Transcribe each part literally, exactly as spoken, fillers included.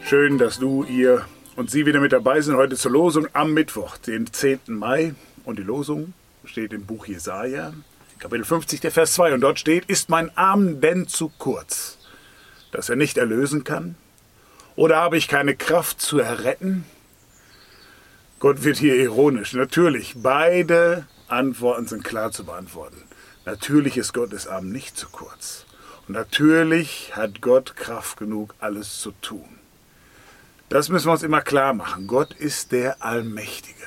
Schön, dass du, ihr und Sie wieder mit dabei sind heute zur Losung am Mittwoch, den zehnten Mai. Und die Losung steht im Buch Jesaja, Kapitel fünfzig, der Vers zwei. Und dort steht: Ist mein Arm denn zu kurz, dass er nicht erlösen kann? Oder habe ich keine Kraft zu erretten? Gott wird hier ironisch. Natürlich, beide Antworten sind klar zu beantworten. Natürlich ist Gottes Arm nicht zu kurz. Und natürlich hat Gott Kraft genug, alles zu tun. Das müssen wir uns immer klar machen. Gott ist der Allmächtige.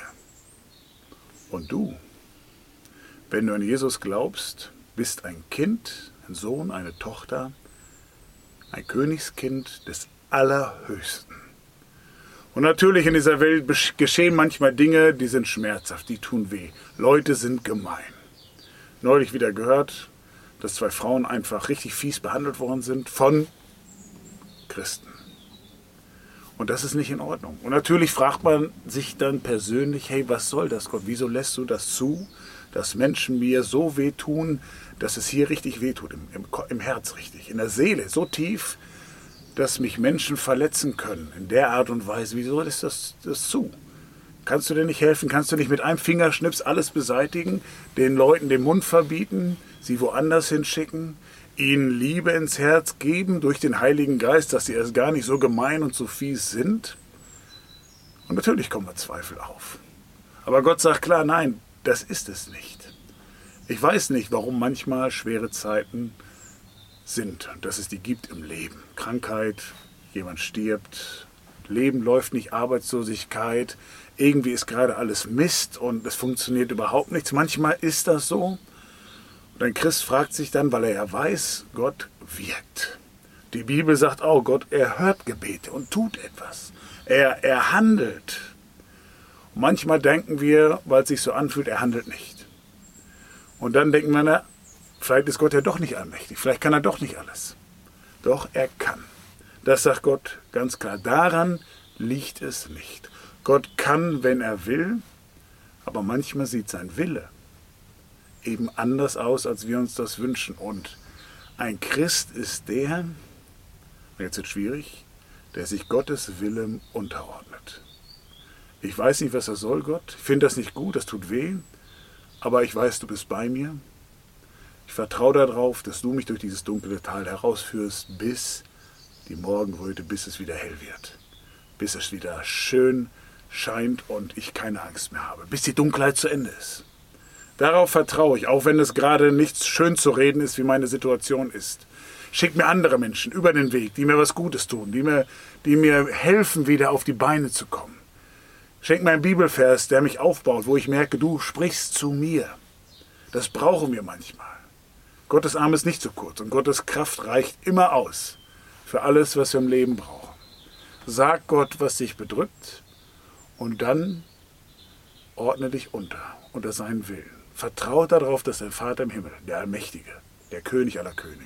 Und du, wenn du an Jesus glaubst, bist ein Kind, ein Sohn, eine Tochter, ein Königskind des Allerhöchsten. Und natürlich in dieser Welt geschehen manchmal Dinge, die sind schmerzhaft, die tun weh. Leute sind gemein. Neulich wieder gehört, dass zwei Frauen einfach richtig fies behandelt worden sind von Christen. Und das ist nicht in Ordnung. Und natürlich fragt man sich dann persönlich, hey, was soll das, Gott? Wieso lässt du das zu, dass Menschen mir so wehtun, dass es hier richtig wehtut, im, im, im Herz richtig, in der Seele, so tief, dass mich Menschen verletzen können, in der Art und Weise. Wieso lässt das, das zu? Kannst du dir nicht helfen? Kannst du nicht mit einem Fingerschnips alles beseitigen, den Leuten den Mund verbieten, sie woanders hinschicken, ihnen Liebe ins Herz geben durch den Heiligen Geist, dass sie erst gar nicht so gemein und so fies sind? Und natürlich kommen wir Zweifel auf. Aber Gott sagt klar, nein, das ist es nicht. Ich weiß nicht, warum manchmal schwere Zeiten sind, dass es die gibt im Leben. Krankheit, jemand stirbt, Leben läuft nicht, Arbeitslosigkeit, irgendwie ist gerade alles Mist und es funktioniert überhaupt nichts. Manchmal ist das so. Und ein Christ fragt sich dann, weil er ja weiß, Gott wirkt. Die Bibel sagt auch, Gott, er hört Gebete und tut etwas. Er, er handelt. Und manchmal denken wir, weil es sich so anfühlt, er handelt nicht. Und dann denken wir, na, vielleicht ist Gott ja doch nicht allmächtig, vielleicht kann er doch nicht alles. Doch er kann. Das sagt Gott ganz klar. Daran liegt es nicht. Gott kann, wenn er will, aber manchmal sieht sein Wille eben anders aus, als wir uns das wünschen. Und ein Christ ist der, jetzt wird es schwierig, der sich Gottes Wille unterordnet. Ich weiß nicht, was das soll, Gott. Ich finde das nicht gut, das tut weh. Aber ich weiß, du bist bei mir. Ich vertraue darauf, dass du mich durch dieses dunkle Tal herausführst, bis die Morgenröte, bis es wieder hell wird. Bis es wieder schön scheint und ich keine Angst mehr habe. Bis die Dunkelheit zu Ende ist. Darauf vertraue ich, auch wenn es gerade nicht schön zu reden ist, wie meine Situation ist. Schick mir andere Menschen über den Weg, die mir was Gutes tun, die mir, die mir helfen, wieder auf die Beine zu kommen. Schenk mir einen Bibelvers, der mich aufbaut, wo ich merke, du sprichst zu mir. Das brauchen wir manchmal. Gottes Arm ist nicht so kurz und Gottes Kraft reicht immer aus für alles, was wir im Leben brauchen. Sag Gott, was dich bedrückt und dann ordne dich unter, unter seinen Willen. Vertraue darauf, dass der Vater im Himmel, der Allmächtige, der König aller Könige,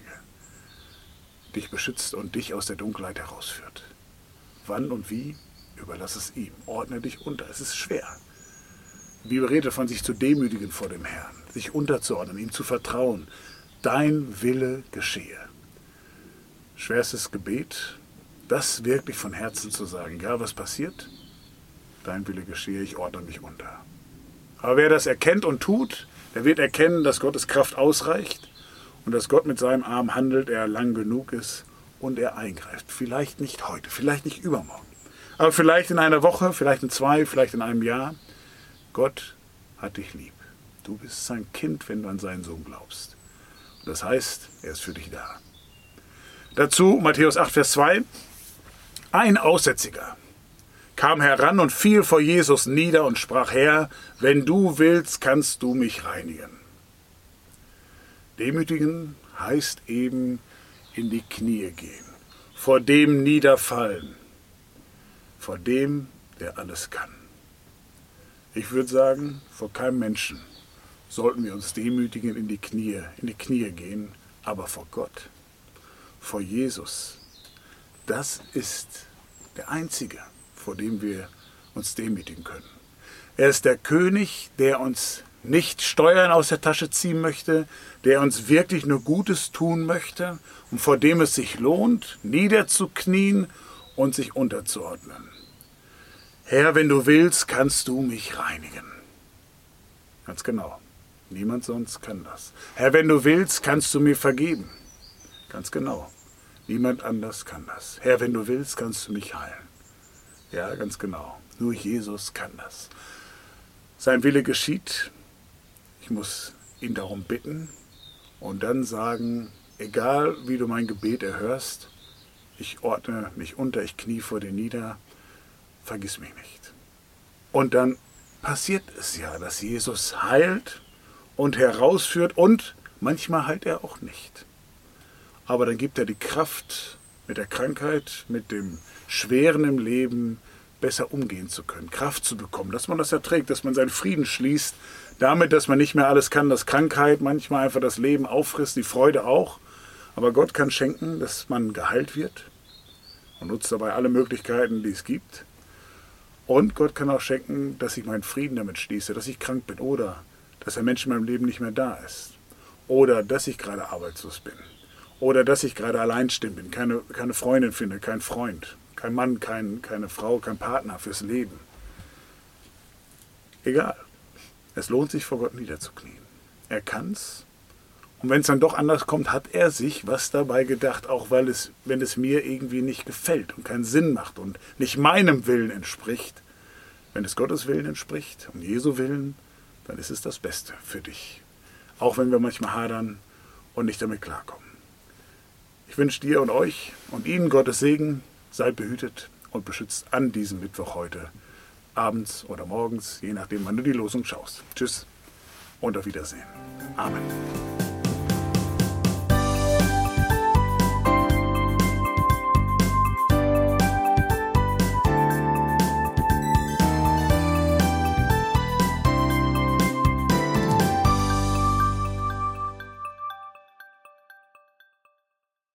dich beschützt und dich aus der Dunkelheit herausführt. Wann und wie, überlass es ihm. Ordne dich unter. Es ist schwer. Die Bibel redet von sich zu demütigen vor dem Herrn, sich unterzuordnen, ihm zu vertrauen. Dein Wille geschehe. Schwerstes Gebet, das wirklich von Herzen zu sagen. Egal was passiert, dein Wille geschehe, ich ordne mich unter. Aber wer das erkennt und tut, der wird erkennen, dass Gottes Kraft ausreicht und dass Gott mit seinem Arm handelt, er lang genug ist und er eingreift. Vielleicht nicht heute, vielleicht nicht übermorgen, aber vielleicht in einer Woche, vielleicht in zwei, vielleicht in einem Jahr. Gott hat dich lieb. Du bist sein Kind, wenn du an seinen Sohn glaubst. Das heißt, er ist für dich da. Dazu Matthäus acht, Vers zwei. Ein Aussätziger kam heran und fiel vor Jesus nieder und sprach: Herr, wenn du willst, kannst du mich reinigen. Demütigen heißt eben in die Knie gehen, vor dem niederfallen, vor dem, der alles kann. Ich würde sagen, vor keinem Menschen sollten wir uns demütigen, in die Knie, in die Knie gehen, aber vor Gott, vor Jesus. Das ist der Einzige, vor dem wir uns demütigen können. Er ist der König, der uns nicht Steuern aus der Tasche ziehen möchte, der uns wirklich nur Gutes tun möchte und vor dem es sich lohnt, niederzuknien und sich unterzuordnen. Herr, wenn du willst, kannst du mich reinigen. Ganz genau. Niemand sonst kann das. Herr, wenn du willst, kannst du mir vergeben. Ganz genau. Niemand anders kann das. Herr, wenn du willst, kannst du mich heilen. Ja, ganz genau. Nur Jesus kann das. Sein Wille geschieht. Ich muss ihn darum bitten und dann sagen, egal wie du mein Gebet erhörst, ich ordne mich unter, ich knie vor dir nieder, vergiss mich nicht. Und dann passiert es ja, dass Jesus heilt und herausführt und manchmal heilt er auch nicht. Aber dann gibt er die Kraft, mit der Krankheit, mit dem Schweren im Leben besser umgehen zu können, Kraft zu bekommen, dass man das erträgt, dass man seinen Frieden schließt, damit, dass man nicht mehr alles kann, dass Krankheit manchmal einfach das Leben auffrisst, die Freude auch. Aber Gott kann schenken, dass man geheilt wird und nutzt dabei alle Möglichkeiten, die es gibt. Und Gott kann auch schenken, dass ich meinen Frieden damit schließe, dass ich krank bin oder dass ein Mensch in meinem Leben nicht mehr da ist. Oder dass ich gerade arbeitslos bin. Oder dass ich gerade alleinstehend bin, keine, keine Freundin finde, kein Freund, kein Mann, kein, keine Frau, kein Partner fürs Leben. Egal. Es lohnt sich, vor Gott niederzuknien. Er kann's. Und wenn es dann doch anders kommt, hat er sich was dabei gedacht, auch weil es, wenn es mir irgendwie nicht gefällt und keinen Sinn macht und nicht meinem Willen entspricht. Wenn es Gottes Willen entspricht und Jesu Willen, dann ist es das Beste für dich. Auch wenn wir manchmal hadern und nicht damit klarkommen. Ich wünsche dir und euch und Ihnen Gottes Segen. Seid behütet und beschützt an diesem Mittwoch heute, abends oder morgens, je nachdem, wann du die Losung schaust. Tschüss und auf Wiedersehen. Amen.